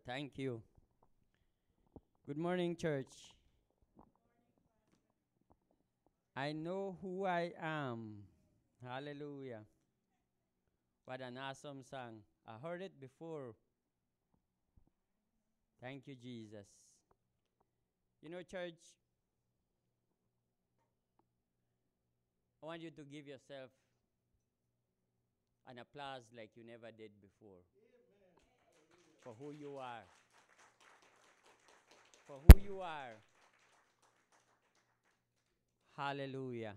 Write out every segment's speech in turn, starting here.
Thank you. Good morning, church. I know who I am. Hallelujah. What an awesome song. I heard it before. Thank you, Jesus. You know, church, I want you to give yourself an applause like you never did before. For who you are. For who you are. Hallelujah.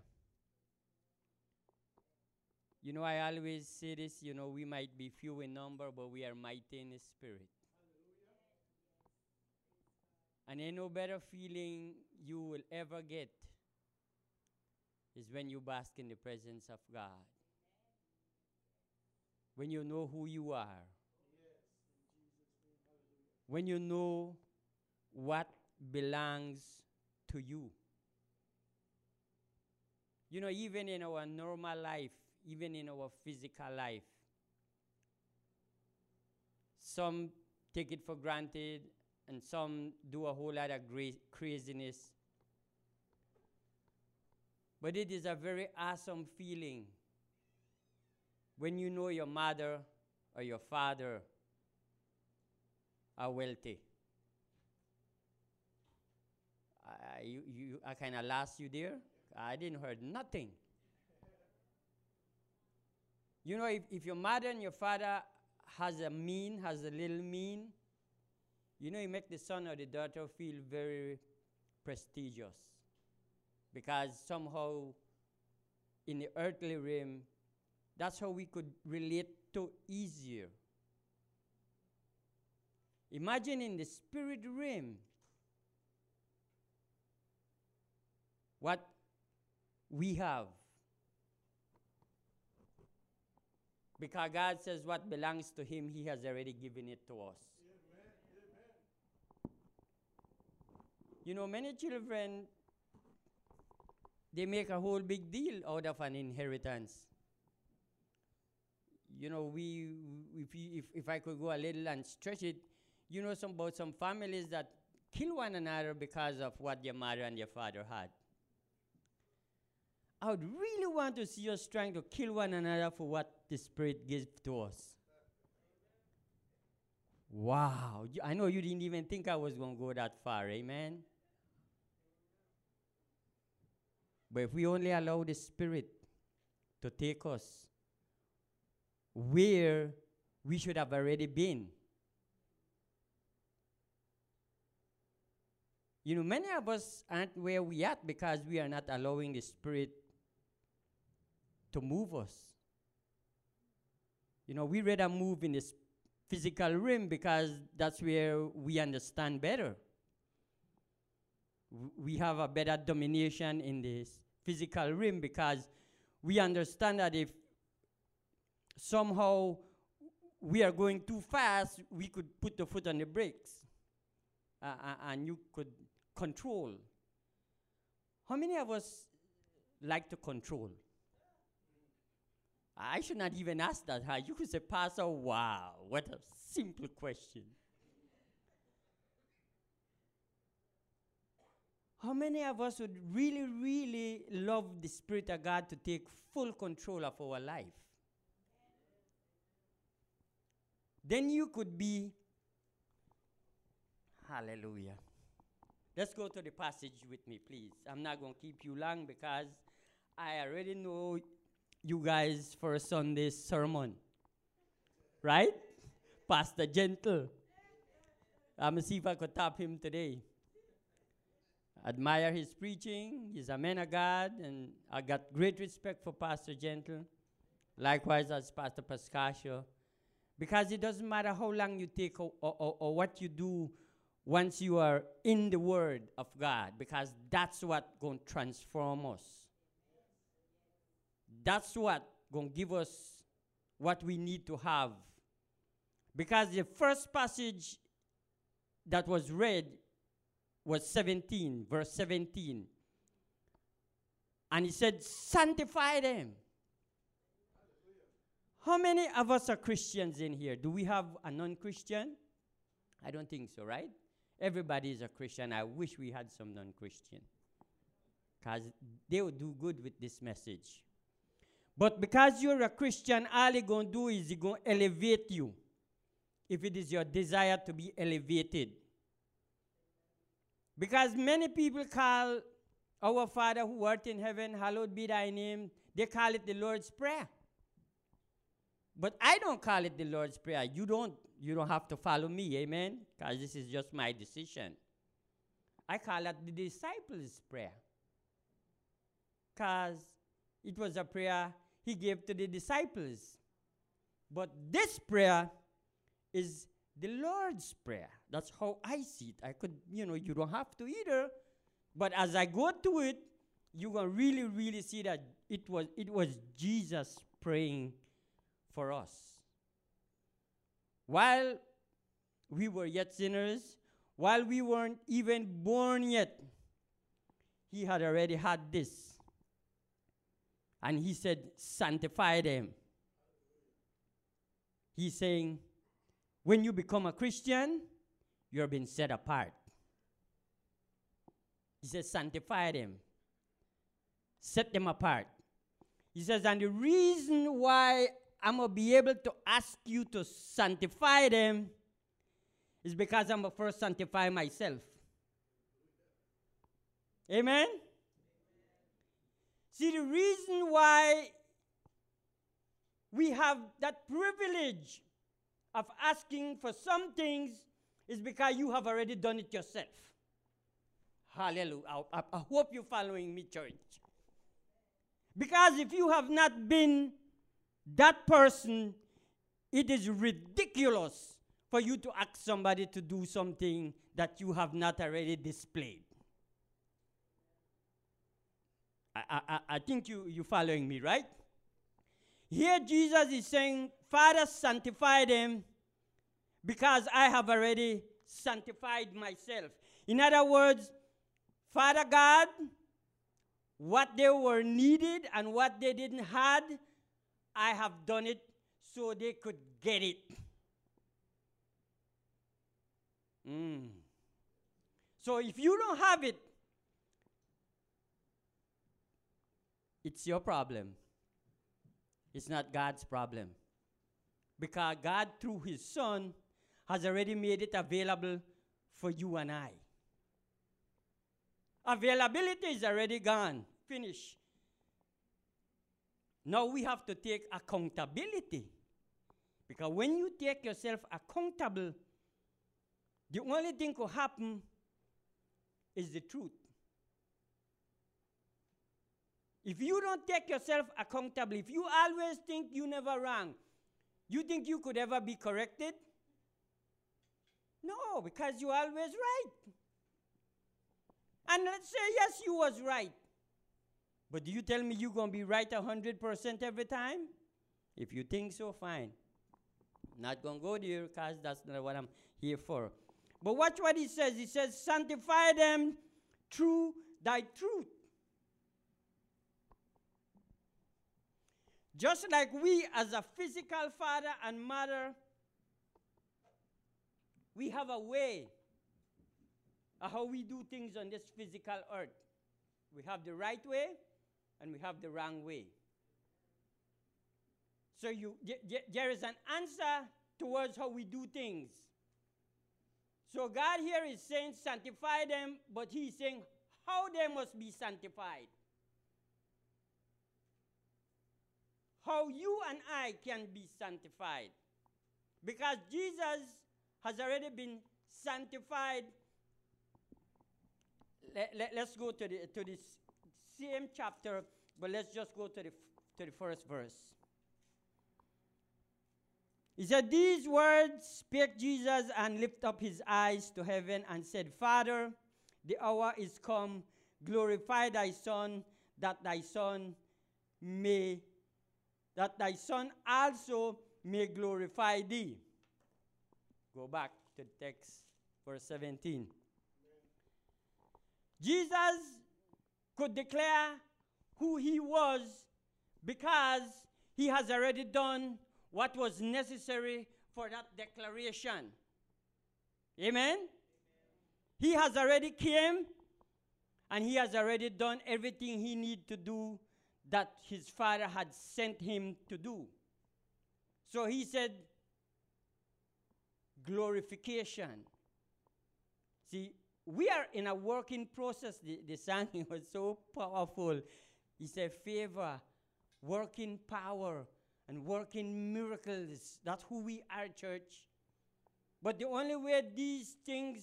You know, I always say this, we might be few in number, but we are mighty in the spirit. And ain't no better feeling you will ever get is when you bask in the presence of God. When you know who you are. When you know what belongs to you. You know, even in our normal life, even in our physical life, some take it for granted and some do a whole lot of craziness. But it is a very awesome feeling when you know your mother or your father are wealthy. I kind of lost you there. I didn't heard nothing. You know, if your mother and your father has a little mean, you know, you make the son or the daughter feel very prestigious. Because somehow, in the earthly realm, that's how we could relate to easier. Imagine in the spirit realm, what we have. Because God says what belongs to him, he has already given it to us. Amen. You know, many children, they make a whole big deal out of an inheritance. You know, if I could go a little and stretch it, you know about some families that kill one another because of what their mother and their father had. I would really want to see us trying to kill one another for what the Spirit gives to us. Wow. I know you didn't even think I was going to go that far. Amen? But if we only allow the Spirit to take us where we should have already been. You know, many of us aren't where we are because we are not allowing the Spirit to move us. You know, we rather move in this physical realm because that's where we understand better. We have a better domination in this physical realm because we understand that if somehow we are going too fast, we could put the foot on the brakes and you could control. How many of us like to control? I should not even ask that. You could say, Pastor, wow, what a simple question. How many of us would really, really love the Spirit of God to take full control of our life? Then you could be, hallelujah. Let's go to the passage with me, please. I'm not going to keep you long because I already know you guys for a Sunday sermon. Right? Pastor Gentle. I'm going to see if I could tap him today. Admire his preaching. He's a man of God, and I got great respect for Pastor Gentle. Likewise as Pastor Pascasio. Because it doesn't matter how long you take or what you do once you are in the Word of God, because that's what going to transform us. That's what going to give us what we need to have. Because the first passage that was read was 17, verse 17. And he said, sanctify them. How many of us are Christians in here? Do we have a non-Christian? I don't think so, right? Everybody is a Christian. I wish we had some non-Christian, because they would do good with this message. But because you're a Christian, all you're going to do is you're going to elevate you, if it is your desire to be elevated. Because many people call our Father who art in heaven, hallowed be thy name, they call it the Lord's Prayer. But I don't call it the Lord's Prayer. You don't have to follow me, amen? Because this is just my decision. I call it the disciples' prayer. Because it was a prayer he gave to the disciples. But this prayer is the Lord's Prayer. That's how I see it. I could, you don't have to either. But as I go to it, you're going to really, really see that it was Jesus praying for us. While we were yet sinners, while we weren't even born yet, he had already had this. And he said, sanctify them. He's saying, when you become a Christian, you're being set apart. He says, sanctify them. Set them apart. He says, and the reason why I'm going to be able to ask you to sanctify them is because I'm going to first sanctify myself. Amen? See, the reason why we have that privilege of asking for some things is because you have already done it yourself. Hallelujah. I hope you're following me, church. Because if you have not been that person, it is ridiculous for you to ask somebody to do something that you have not already displayed. I think you're following me, right? Here Jesus is saying, Father, sanctify them because I have already sanctified myself. In other words, Father God, what they were needed and what they didn't have, I have done it so they could get it. So if you don't have it, it's your problem. It's not God's problem. Because God, through his Son, has already made it available for you and I. Availability is already gone. Finish. Now we have to take accountability. Because when you take yourself accountable, the only thing could happen is the truth. If you don't take yourself accountable, if you always think you never wrong, you think you could ever be corrected? No, because you're always right. And let's say, yes, you was right. But do you tell me you're going to be right 100% every time? If you think so, fine. Not going to go there because that's not what I'm here for. But watch what he says. He says, sanctify them through thy truth. Just like we as a physical father and mother, we have a way of how we do things on this physical earth. We have the right way and we have the wrong way. So there is an answer towards how we do things. So God here is saying sanctify them, but he's saying how they must be sanctified. How you and I can be sanctified. Because Jesus has already been sanctified. Let's go to the same chapter, but let's just go to the first verse. He said, these words spake Jesus and lifted up his eyes to heaven and said, Father, the hour is come. Glorify thy Son, that thy Son also may glorify thee. Go back to the text, verse 17. Jesus could declare who he was because he has already done what was necessary for that declaration. Amen? He has already came and he has already done everything he needed to do that his Father had sent him to do. So he said, glorification. See, we are in a working process. The song was so powerful. He said, favor, working power, and working miracles. That's who we are, church. But the only way these things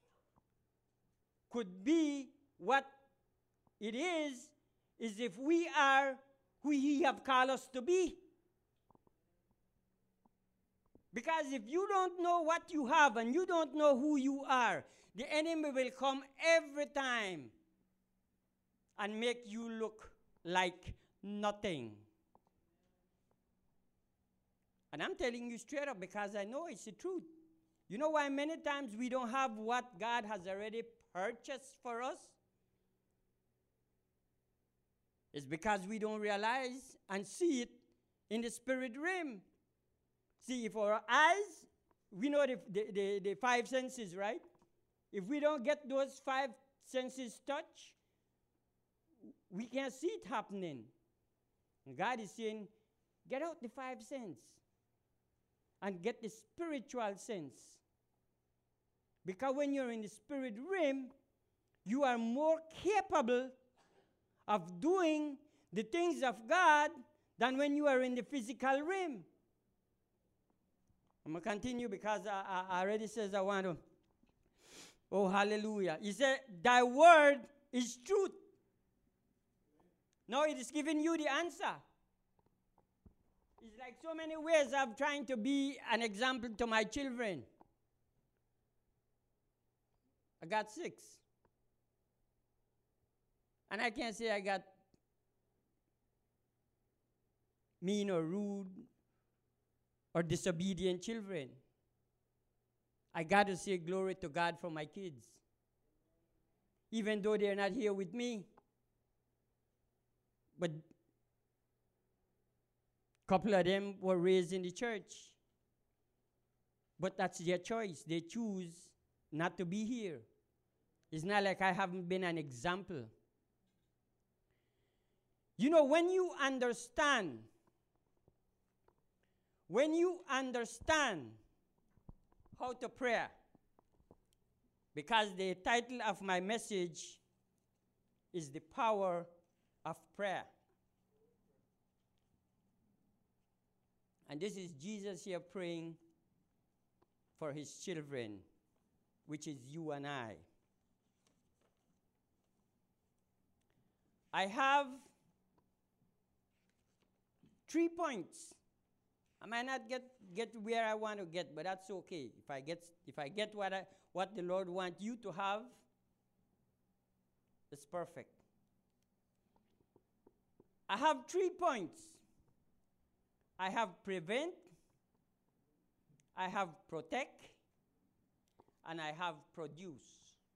could be what it is if we are who he have called us to be. Because if you don't know what you have and you don't know who you are, the enemy will come every time and make you look like nothing. And I'm telling you straight up because I know it's the truth. You know why many times we don't have what God has already purchased for us? It's because we don't realize and see it in the spirit realm. See, if our eyes, we know the five senses, right? If we don't get those five senses touch, we can't see it happening. And God is saying, get out the five senses and get the spiritual sense. Because when you're in the spirit realm, you are more capable of doing the things of God than when you are in the physical realm. I'm going to continue because I already says I want to. Oh, hallelujah. He said, thy word is truth. Now it is giving you the answer. It's like so many ways I'm trying to be an example to my children. I got 6. And I can't say I got mean or rude or disobedient children. I got to say glory to God for my kids. Even though they're not here with me. But a couple of them were raised in the church. But that's their choice. They choose not to be here. It's not like I haven't been an example. You know, when you understand how to pray, because the title of my message is The Power of Prayer. And this is Jesus here praying for his children, which is you and I. I have 3 points. I might not get where I want to get, but that's okay. If I get what the Lord wants you to have, it's perfect. I have 3 points. I have prevent, I have protect, and I have produce.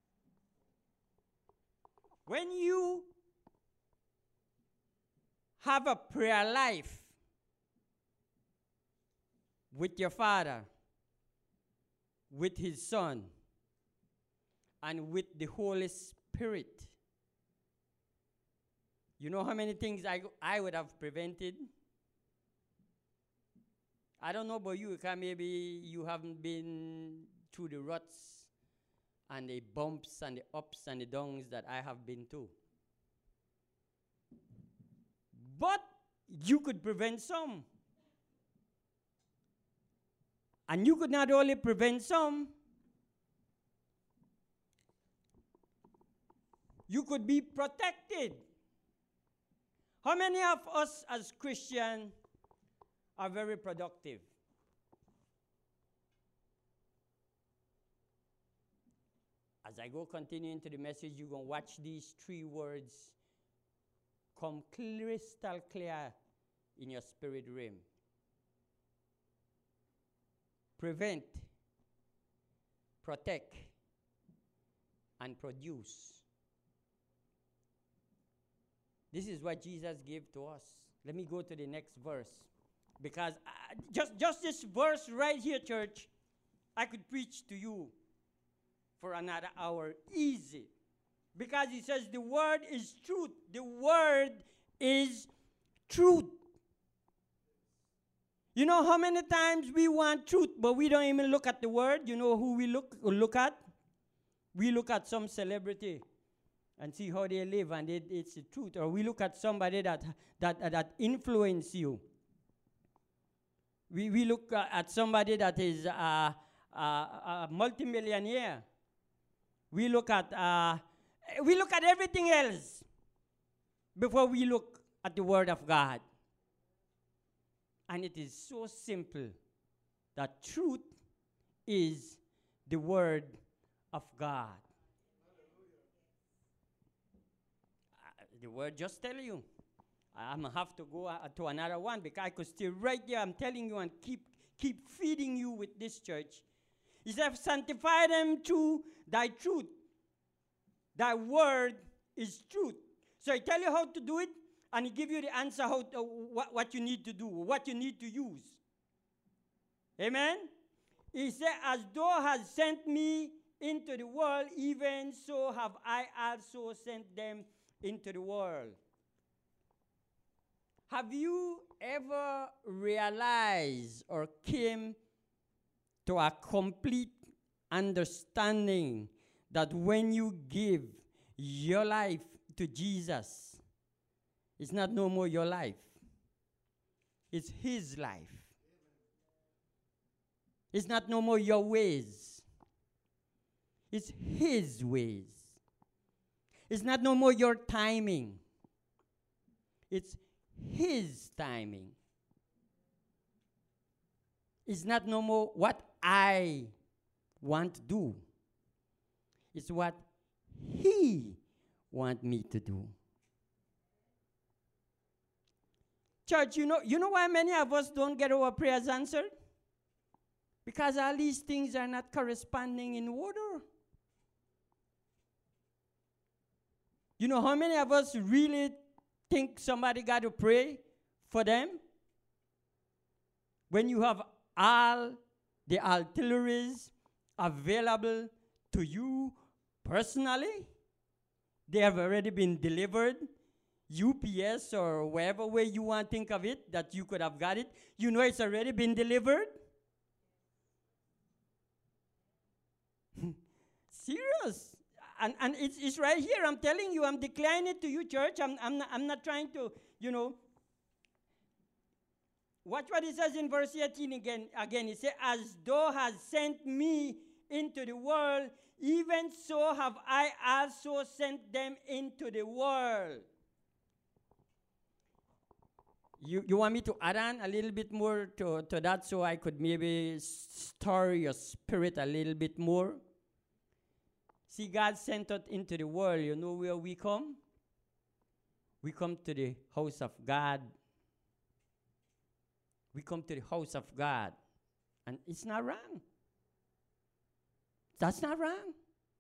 When you have a prayer life with your Father, with his Son, and with the Holy Spirit, you know how many things I would have prevented? I don't know about you, because maybe you haven't been through the ruts and the bumps and the ups and the downs that I have been to. But you could prevent some. And you could not only prevent some, you could be protected. How many of us as Christians are very productive? As I go continue into the message, you're going to watch these 3 words come crystal clear in your spirit realm. Prevent, protect, and produce. This is what Jesus gave to us. Let me go to the next verse. Because just this verse right here, church, I could preach to you for another hour. Easy. Because he says the word is truth. The word is truth. You know how many times we want truth, but we don't even look at the word? You know who we look at? We look at some celebrity and see how they live, and it's the truth. Or we look at somebody that influence you. We look at somebody that is a multimillionaire. We look at everything else before we look at the Word of God. And it is so simple that truth is the Word of God. The Word just tell you. I'm going to have to go to another one because I could stay right there. I'm telling you and keep feeding you with this church. He said, sanctify them through thy truth. Thy word is truth. So I tell you how to do it, and he give you the answer how to, what you need to do, what you need to use. Amen? He said, as thou hast sent me into the world, even so have I also sent them into the world. Have you ever realized or came to a complete understanding that when you give your life to Jesus, it's not no more your life. It's his life. It's not no more your ways. It's his ways. It's not no more your timing. It's his timing. It's not no more what I want to do. It's what he wants me to do. Church, you know why many of us don't get our prayers answered? Because all these things are not corresponding in order. You know how many of us really think somebody got to pray for them? When you have all the artilleries available to you personally, they have already been delivered, UPS or wherever way you want to think of it, that you could have got it. You know it's already been delivered. Serious. And it's right here. I'm telling you, I'm declaring it to you, church. I'm not trying to, watch what it says in verse 18 again. It says, as thou hast sent me into the world, even so have I also sent them into the world. You want me to add on a little bit more to that so I could maybe stir your spirit a little bit more? See, God sent us into the world. You know where we come? We come to the house of God. We come to the house of God. And it's not wrong. That's not wrong.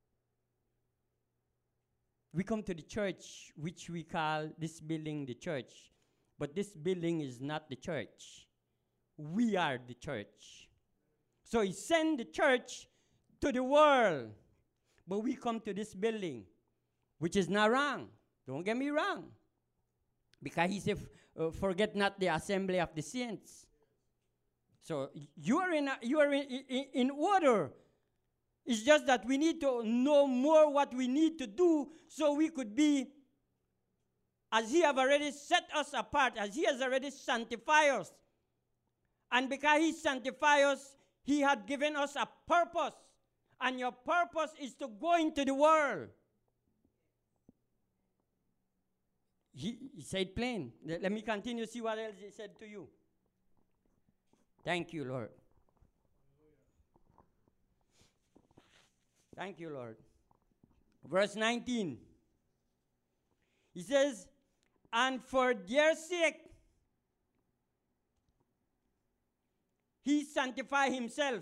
We come to the church, which we call this building the church. But this building is not the church. We are the church. So he sent the church to the world. But we come to this building, which is not wrong. Don't get me wrong. Because he said, forget not the assembly of the saints. So you are in order. It's just that we need to know more what we need to do so we could be, as he have already set us apart, as he has already sanctified us. And because he sanctified us, he had given us a purpose. And your purpose is to go into the world. He said plain. Let me continue, see what else he said to you. Thank you, Lord. Thank you, Lord. Verse 19. He says, and for their sake, he sanctified himself.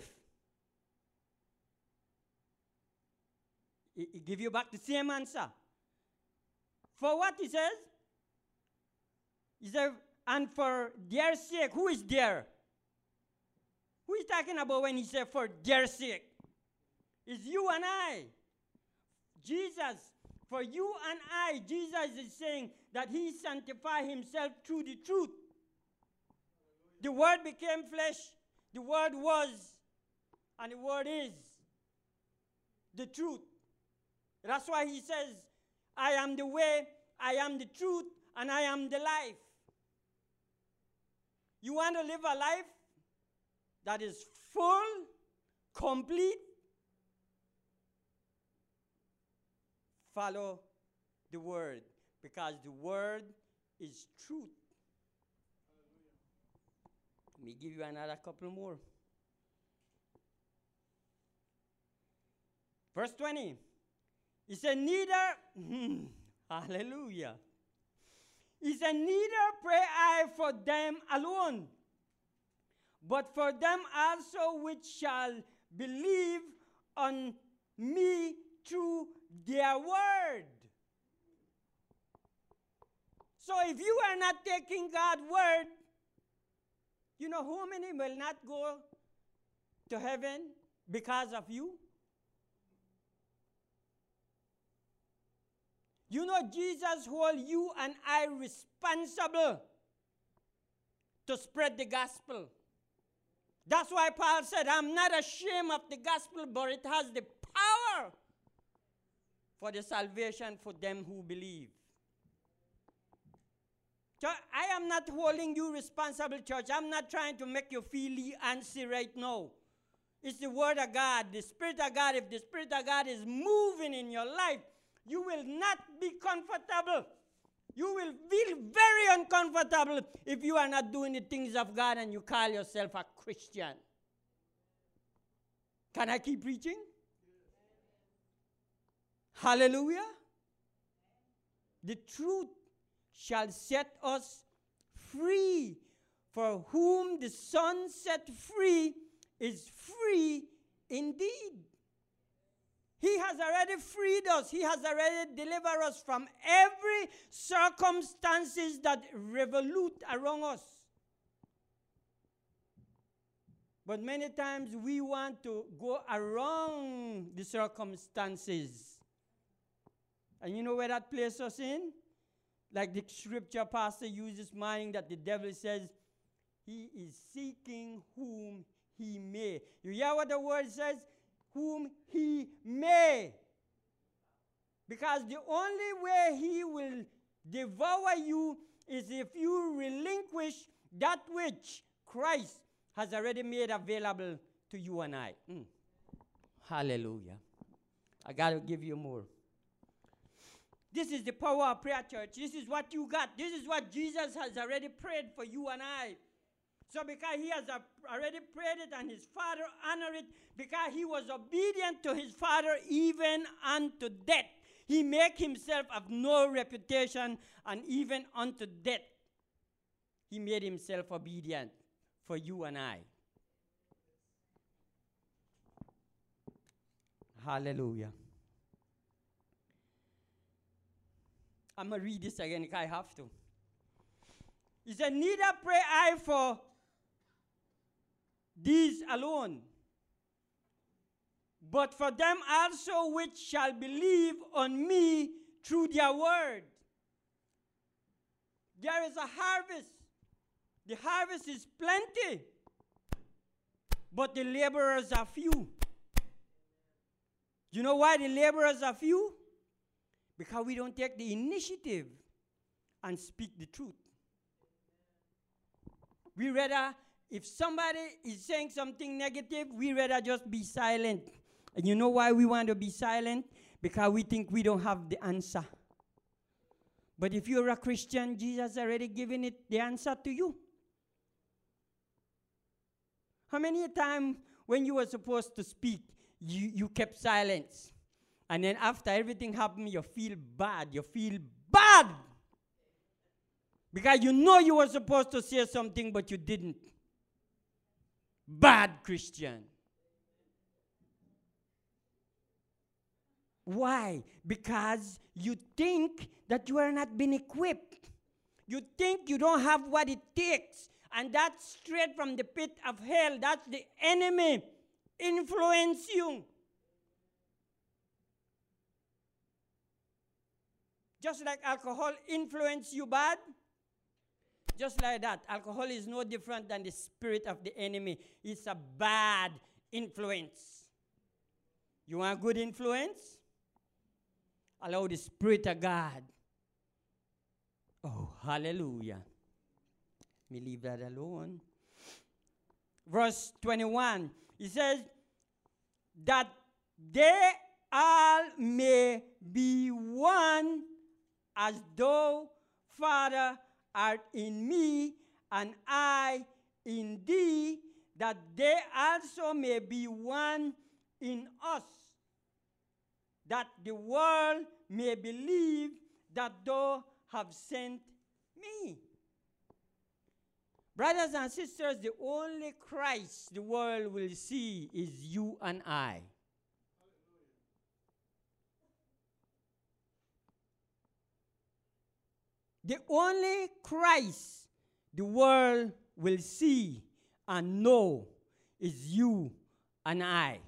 He give you back the same answer. For what he says? He said, and for their sake. Who is there? Who is talking about when he said for their sake? It's you and I. Jesus, for you and I, Jesus is saying that he sanctified himself through the truth. The Word became flesh. The Word was, and the Word is the truth. That's why he says, I am the way, I am the truth, and I am the life. You want to live a life that is full, complete? Follow the Word, because the Word is truth. Let me give you another couple more. Verse 20. He said, neither, hallelujah. He said, neither pray I for them alone, but for them also which shall believe on me through their word. So if you are not taking God's word, you know how many will not go to heaven because of you? You know, Jesus hold you and I responsible to spread the gospel. That's why Paul said, I'm not ashamed of the gospel, but it has the power for the salvation for them who believe. So I am not holding you responsible, church. I'm not trying to make you feel antsy right now. It's the word of God, the Spirit of God. If the Spirit of God is moving in your life, you will not be comfortable. You will feel very uncomfortable if you are not doing the things of God and you call yourself a Christian. Can I keep preaching? Hallelujah. The truth shall set us free. For whom the Son set free is free indeed. He has already freed us. He has already delivered us from every circumstances that revolute around us. But many times we want to go around the circumstances. And you know where that places us in? Like the scripture pastor used this morning, that the devil says, he is seeking whom he may. You hear what the word says? Whom he may. Because the only way he will devour you is if you relinquish that which Christ has already made available to you and I. Hallelujah. I got to give you more. This is the power of prayer, church. This is what you got. This is what Jesus has already prayed for you and I. So because he has already prayed it and his Father honored it, because he was obedient to his Father even unto death, he made himself of no reputation, and even unto death, he made himself obedient for you and I. Hallelujah. I'm going to read this again if I have to. He said, neither pray I for these alone, but for them also which shall believe on me through their word. There is a harvest. The harvest is plenty, but the laborers are few. You know why the laborers are few? Because we don't take the initiative and speak the truth. We rather, if somebody is saying something negative, we rather just be silent. And you know why we want to be silent? Because we think we don't have the answer. But if you're a Christian, Jesus already given the answer to you. How many times when you were supposed to speak, you kept silence? And then after everything happened, you feel bad. You feel bad. Because you know you were supposed to say something, but you didn't. Bad Christian. Why? Because you think that you are not being equipped. You think you don't have what it takes. And that's straight from the pit of hell. That's the enemy influence you. Just like alcohol influence you bad, just like that, alcohol is no different than the spirit of the enemy. It's a bad influence. You want good influence? Allow the Spirit of God. Oh, hallelujah. Me leave that alone. Verse 21, it says, that they all may be one, as thou, Father, art in me, and I in thee, that they also may be one in us, that the world may believe that thou have sent me. Brothers and sisters, the only Christ the world will see is you and I. The only Christ the world will see and know is you and I.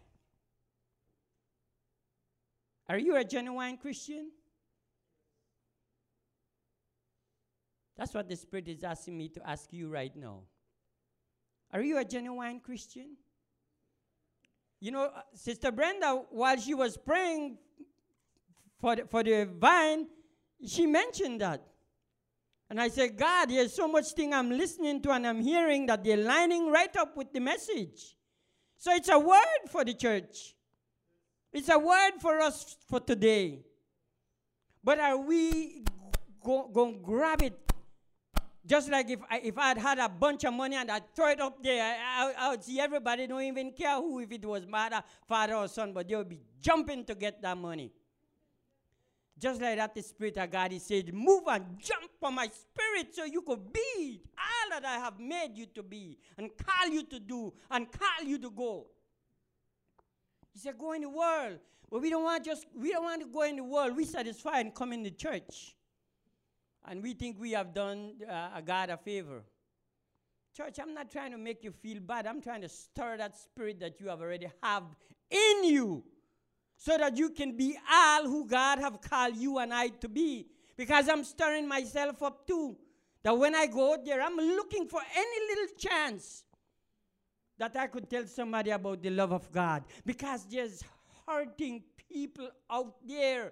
Are you a genuine Christian? That's what the Spirit is asking me to ask you right now. Are you a genuine Christian? You know, Sister Brenda, while she was praying for the vine, she mentioned that. And I said, God, there's so much thing I'm listening to and I'm hearing that they're lining right up with the message. So it's a word for the church. It's a word for us for today. But are we going to grab it? Just like if I had a bunch of money and I throw it up there, I would see everybody don't even care who, if it was mother, father, or son, but they would be jumping to get that money. Just like that, the Spirit of God, He said, move and jump for my spirit so you could be all that I have made you to be and call you to do and call you to go. He said, go in the world. But we don't want to go in the world. We satisfy and come in the church. And we think we have done God a favor. Church, I'm not trying to make you feel bad. I'm trying to stir that spirit that you have already have in you, so that you can be all who God have called you and I to be. Because I'm stirring myself up too. That when I go out there, I'm looking for any little chance that I could tell somebody about the love of God. Because there's hurting people out there.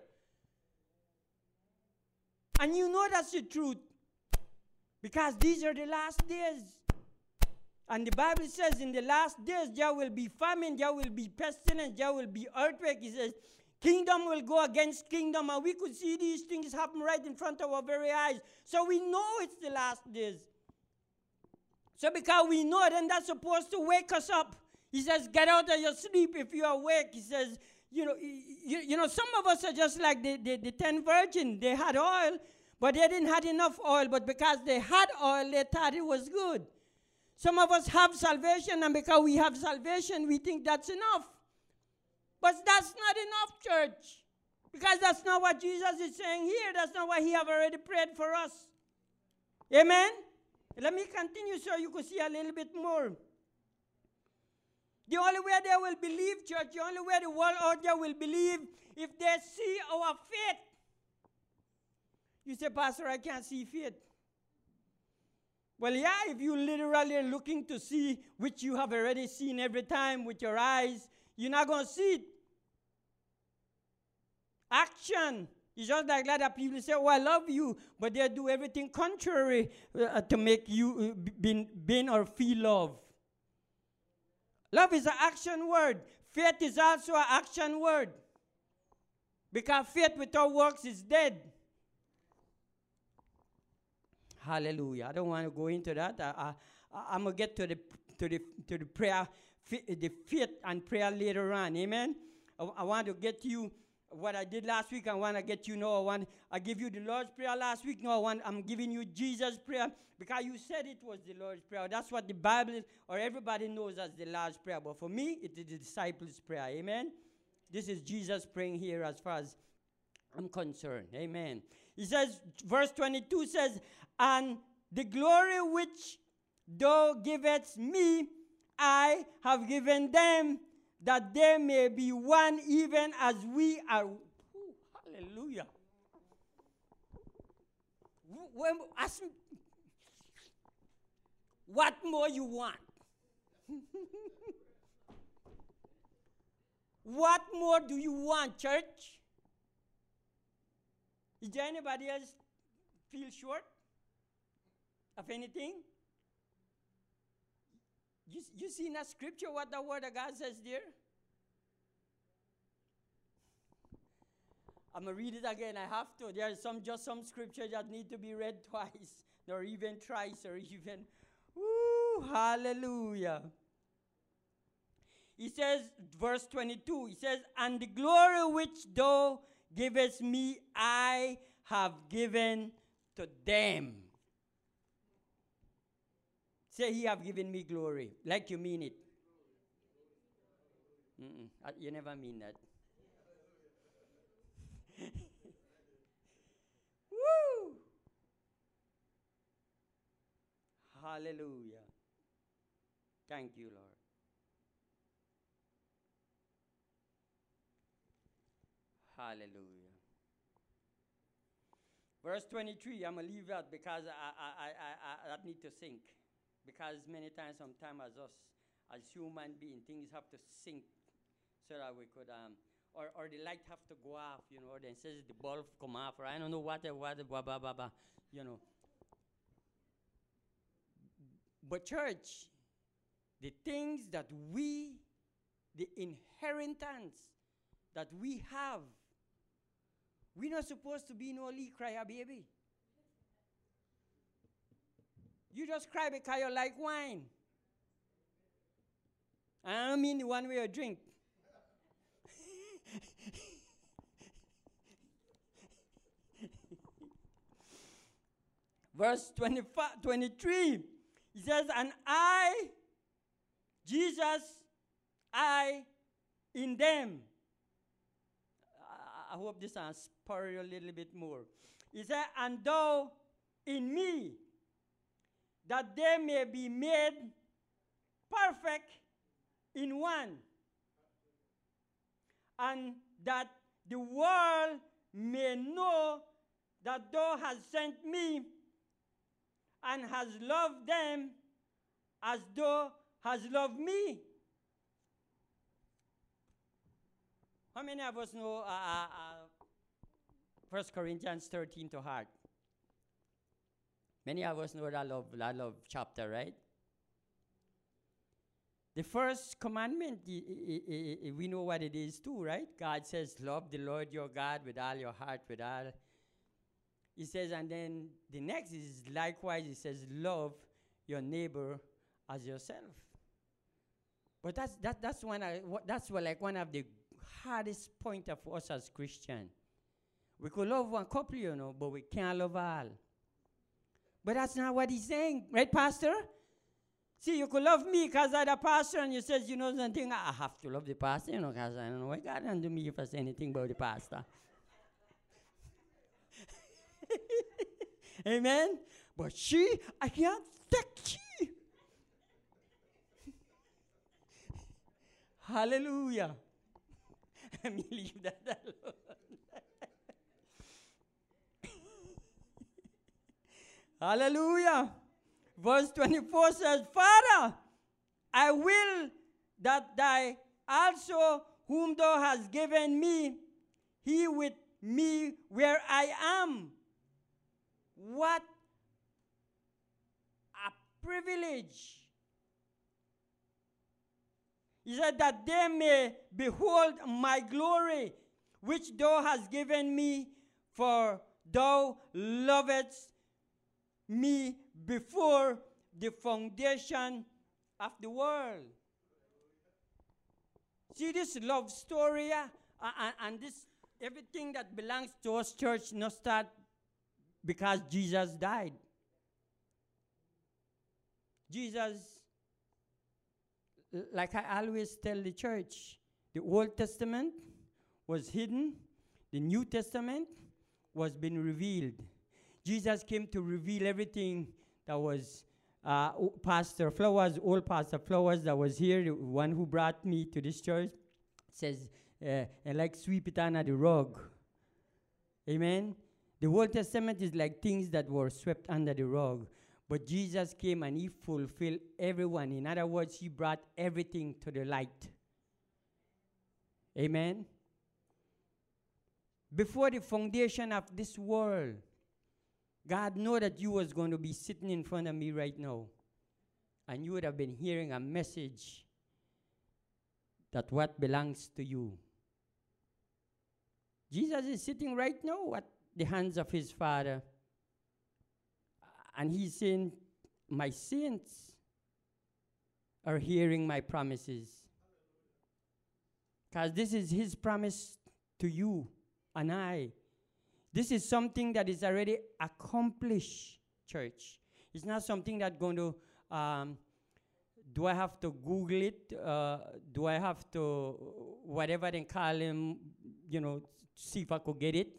And you know that's the truth. Because these are the last days. And the Bible says in the last days there will be famine, there will be pestilence, there will be earthquake. It says kingdom will go against kingdom, and we could see these things happen right in front of our very eyes. So we know it's the last days. So because we know, then that's supposed to wake us up. He says, get out of your sleep if you are awake. He says, you know, some of us are just like the 10 virgins. They had oil, but they didn't have enough oil. But because they had oil, they thought it was good. Some of us have salvation, and because we have salvation, we think that's enough. But that's not enough, church. Because that's not what Jesus is saying here. That's not what He have already prayed for us. Amen? Let me continue so you can see a little bit more. The only way they will believe, church, the only way the world out there will believe, if they see our faith. You say, Pastor, I can't see faith. Well, yeah, if you literally are looking to see, which you have already seen every time with your eyes, you're not going to see it. Action. It's just like that people say, oh, I love you, but they do everything contrary to make you been or feel love. Love is an action word. Faith is also an action word. Because faith without works is dead. Hallelujah. I don't want to go into that. I'm going to get to the prayer, the faith and prayer later on. Amen. I want to get you what I did last week. I want to get you now. I give you the Lord's Prayer last week. No, I'm giving you Jesus' prayer because you said it was the Lord's Prayer. That's what the Bible or everybody knows as the Lord's Prayer. But for me, it is the disciples' prayer. Amen. This is Jesus praying here as far as I'm concerned. Amen. He says, verse 22 says, and the glory which thou givest me, I have given them, that they may be one even as we are. Ooh, hallelujah. Ask me, what more you want? What more do you want, church? Is there anybody else feel short of anything? You see in that scripture what the word of God says there? I'm going to read it again. I have to. There are some scriptures that need to be read twice, or even thrice, or even, woo, hallelujah. He says, verse 22, he says, and the glory which thou givest me, I have given to them. Say, he have given me glory, like you mean it. You never mean that. Woo! Hallelujah. Thank you, Lord. Hallelujah. Verse 23, I'm going to leave that because I need to think. Because many times, sometimes as human beings, things have to sink so that we could, or the light have to go off, then says the bulb come off, or I don't know what, blah, blah, blah, blah, But church, the things that the inheritance that we have, we're not supposed to be no Lee crier baby. You just cry because you like wine. I don't mean the one where you drink. Verse 23, he says, and I, Jesus, I in them. I hope this will spur you a little bit more. He said, and thou in me, that they may be made perfect in one, and that the world may know that thou hast sent me and has loved them as thou hast loved me. How many of us know 1 Corinthians 13 to heart? Many of us know that love chapter, right? The first commandment, we know what it is too, right? God says, love the Lord your God with all your heart, with all. He says, and then the next is likewise, he says, love your neighbor as yourself. But that's one of the hardest point of us as Christians. We could love one couple, but we can't love all. But that's not what he's saying, right, Pastor? See, you could love me because I'm the pastor, and you says, something, I have to love the pastor, because I don't know why God don't do me if I say anything about the pastor. Amen? But I can't take she. Hallelujah. Let me leave that alone. Hallelujah. Verse 24 says, Father, I will that thy also whom thou hast given me, he with me where I am. What a privilege. He said that they may behold my glory, which thou hast given me, for thou lovest me before the foundation of the world. See this love story, and this everything that belongs to us, church, not start because Jesus died. Jesus, like I always tell the church, the Old Testament was hidden, the New Testament was being revealed. Jesus came to reveal everything that was Pastor Flowers, old Pastor Flowers that was here, the one who brought me to this church, says, like sweep it under the rug. Amen? The Old Testament is like things that were swept under the rug. But Jesus came and he fulfilled everyone. In other words, he brought everything to the light. Amen? Before the foundation of this world, God knew that you was going to be sitting in front of me right now. And you would have been hearing a message that what belongs to you. Jesus is sitting right now at the hands of his Father. And he's saying, my saints are hearing my promises. Because this is his promise to you and I. This is something that is already accomplished, church. It's not something that's going to, do I have to Google it? Do I have to, whatever they call him, see if I could get it?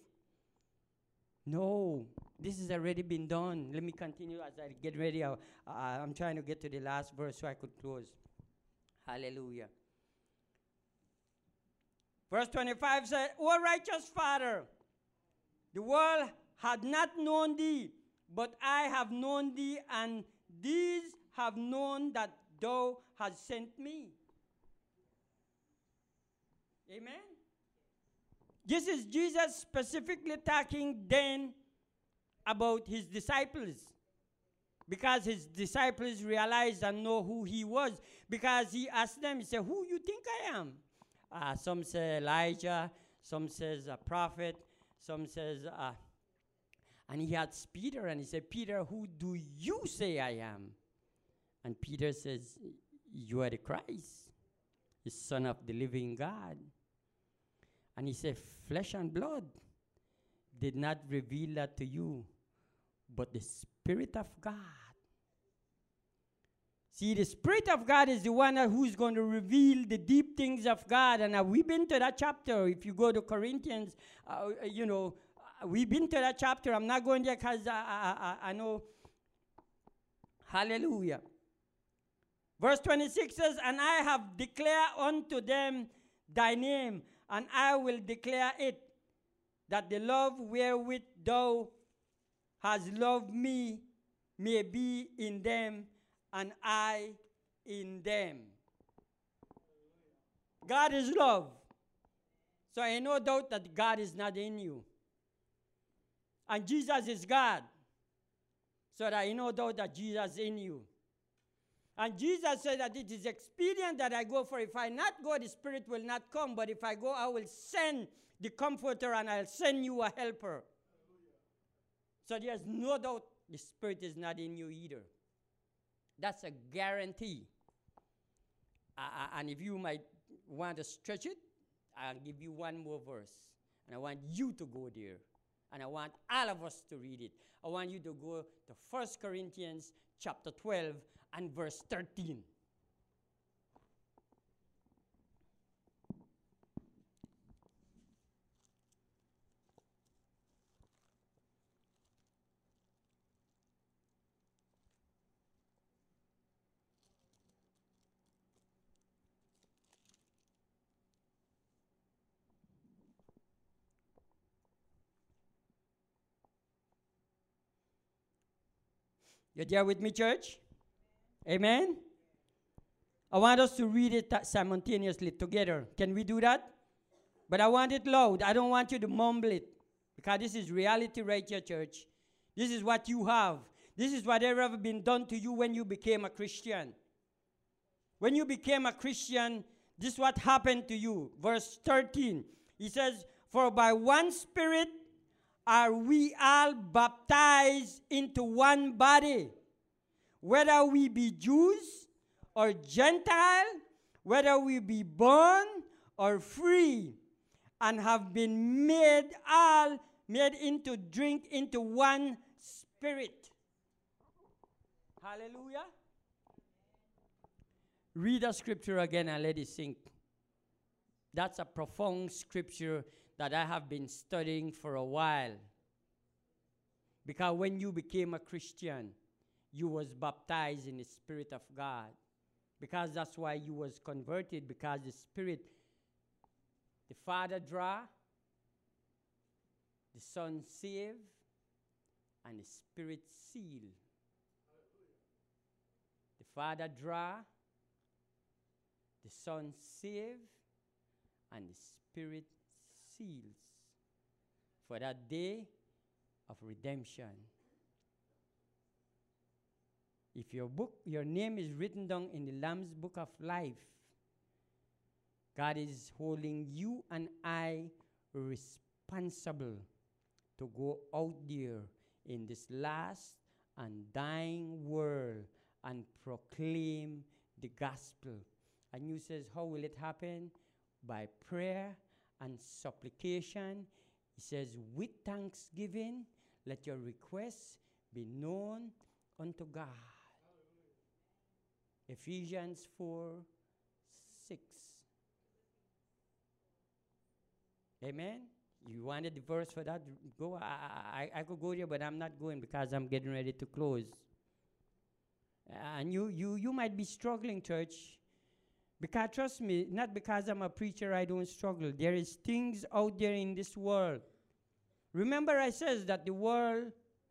No, this has already been done. Let me continue as I get ready. I'm trying to get to the last verse so I could close. Hallelujah. Verse 25 says, O righteous Father, the world had not known thee, but I have known thee, and these have known that thou hast sent me. Amen? This is Jesus specifically talking then about his disciples. Because his disciples realized and know who he was. Because he asked them, he said, who you think I am? Some say Elijah, some says a prophet, some says, and he had Peter, and he said, Peter, who do you say I am? And Peter says, you are the Christ, the Son of the living God. And he said, flesh and blood did not reveal that to you, but the Spirit of God. See, the Spirit of God is the one who's going to reveal the deep things of God. And we've been to that chapter. If you go to Corinthians, we've been to that chapter. I'm not going there because I know. Hallelujah. Verse 26 says, and I have declared unto them thy name, and I will declare it, that the love wherewith thou hast loved me may be in them, and I in them. God is love. So I no doubt that God is not in you. And Jesus is God. So that I no doubt that Jesus is in you. And Jesus said that it is expedient that I go, for if I not go, the Spirit will not come. But if I go, I will send the Comforter, and I'll send you a helper. So there's no doubt the Spirit is not in you either. That's a guarantee. And if you might want to stretch it, I'll give you one more verse. And I want you to go there. And I want all of us to read it. I want you to go to 1 Corinthians chapter 12 and verse 13. You there with me, church? Amen? I want us to read it simultaneously together. Can we do that? But I want it loud. I don't want you to mumble it. Because this is reality right here, church. This is what you have. This is whatever ever been done to you when you became a Christian. When you became a Christian, this is what happened to you. Verse 13. He says, for by one Spirit are we all baptized into one body, whether we be Jews or Gentile, whether we be born or free, and have been made into drink into one Spirit. Hallelujah. Read the scripture again and let it sink. That's a profound scripture that I have been studying for a while. Because when you became a Christian, you was baptized in the Spirit of God. Because that's why you was converted, because the Spirit, the Father draw, the Son save, and the Spirit seal. The Father draw, the Son save, and the Spirit seals for that day of redemption. If your name is written down in the Lamb's Book of Life, God is holding you and I responsible to go out there in this last and dying world and proclaim the gospel. And you says, how will it happen? By prayer and supplication. He says, with thanksgiving, let your requests be known unto God. Ephesians 4:6. Amen? You wanted the verse for that? Go. I could go there, but I'm not going because I'm getting ready to close. And you might be struggling, church. Because trust me, not because I'm a preacher, I don't struggle. There is things out there in this world. Remember I says that the world,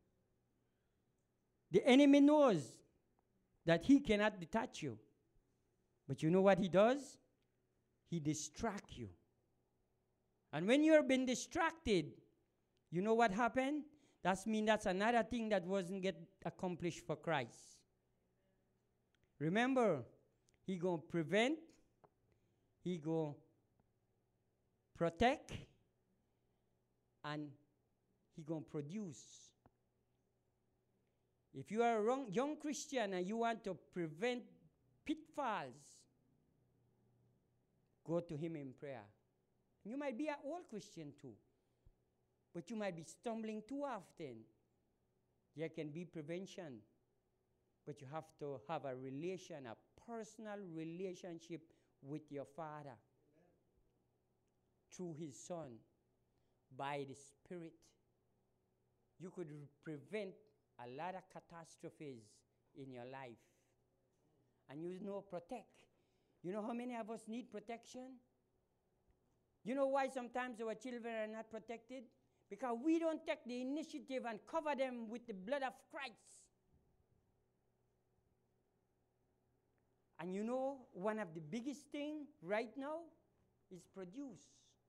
the enemy knows that he cannot detach you. But you know what he does? He distracts you. And when you're being distracted, you know what happened? That means that's another thing that wasn't get accomplished for Christ. Remember, he going to prevent, he going to protect, and he going to produce. If you are a young Christian and you want to prevent pitfalls, go to him in prayer. You might be an old Christian too, but you might be stumbling too often. There can be prevention, but you have to have a personal relationship with your Father. Amen. Through his Son, by the Spirit. You could prevent a lot of catastrophes in your life. And you know, protect. You know how many of us need protection? You know why sometimes our children are not protected? Because we don't take the initiative and cover them with the blood of Christ. And you know, one of the biggest things right now is produce.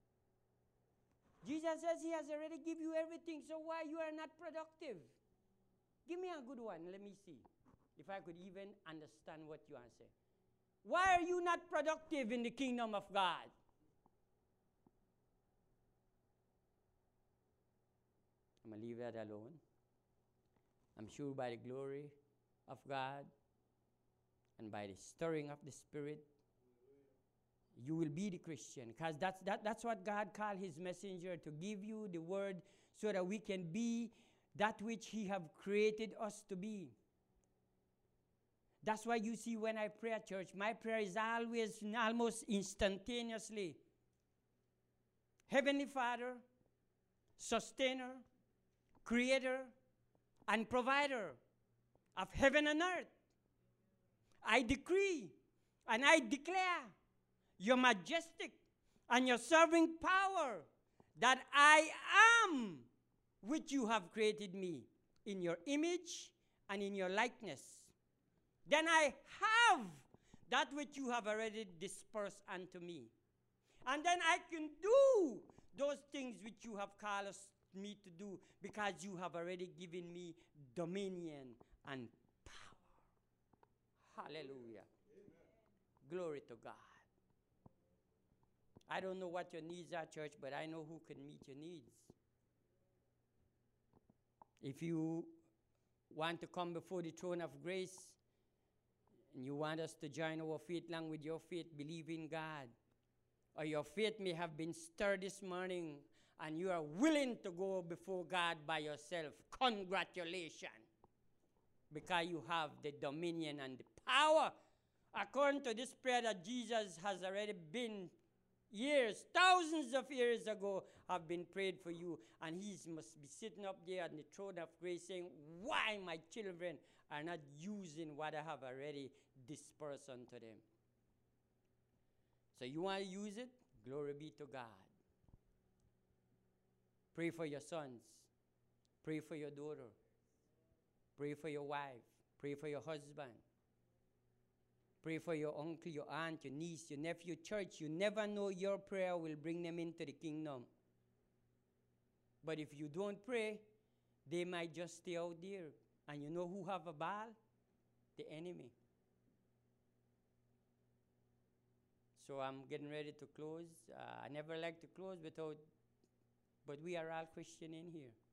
Jesus says he has already given you everything, so why you are not productive? Give me a good one, let me see if I could even understand what you are saying. Why are you not productive in the kingdom of God? I'm going to leave that alone. I'm sure by the glory of God and by the stirring of the Spirit, you will be the Christian. Because that's what God called his messenger, to give you the word so that we can be that which he have created us to be. That's why you see when I pray at church, my prayer is always almost instantaneously. Heavenly Father, sustainer, creator, and provider of heaven and earth, I decree and I declare your majestic and your sovereign power that I am which you have created me in your image and in your likeness. Then I have that which you have already dispersed unto me. And then I can do those things which you have called me to do, because you have already given me dominion and power. Hallelujah. Amen. Glory to God. I don't know what your needs are, church, but I know who can meet your needs. If you want to come before the throne of grace and you want us to join our faith along with your faith, believe in God, or your faith may have been stirred this morning and you are willing to go before God by yourself, congratulations, because you have the dominion and the power. According to this prayer that Jesus has already been years, thousands of years ago, have been prayed for you, and he must be sitting up there on the throne of grace saying, why my children are not using what I have already dispersed unto them? So you want to use it? Glory be to God. Pray for your sons. Pray for your daughter. Pray for your wife. Pray for your husband. Pray for your uncle, your aunt, your niece, your nephew, church. You never know, your prayer will bring them into the kingdom. But if you don't pray, they might just stay out there. And you know who have a Baal? The enemy. So I'm getting ready to close. I never like to close but we are all Christian in here.